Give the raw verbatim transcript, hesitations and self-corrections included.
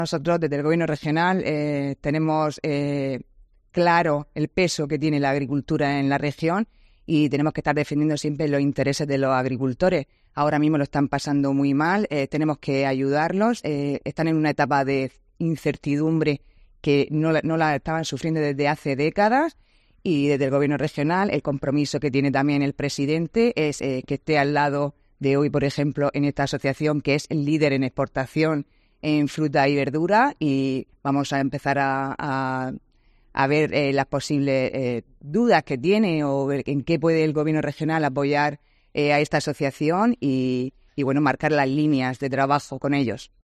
Nosotros desde el Gobierno regional eh, tenemos eh, claro el peso que tiene la agricultura en la región y tenemos que estar defendiendo siempre los intereses de los agricultores. Ahora mismo lo están pasando muy mal, eh, tenemos que ayudarlos, eh, están en una etapa de incertidumbre que no la, no la estaban sufriendo desde hace décadas y desde el Gobierno regional el compromiso que tiene también el presidente es eh, que esté al lado de hoy, por ejemplo, en esta asociación que es el líder en exportación en fruta y verdura y vamos a empezar a, a, a ver eh, las posibles eh, dudas que tiene o ver en qué puede el Gobierno regional apoyar eh, a esta asociación y, y, bueno, marcar las líneas de trabajo con ellos.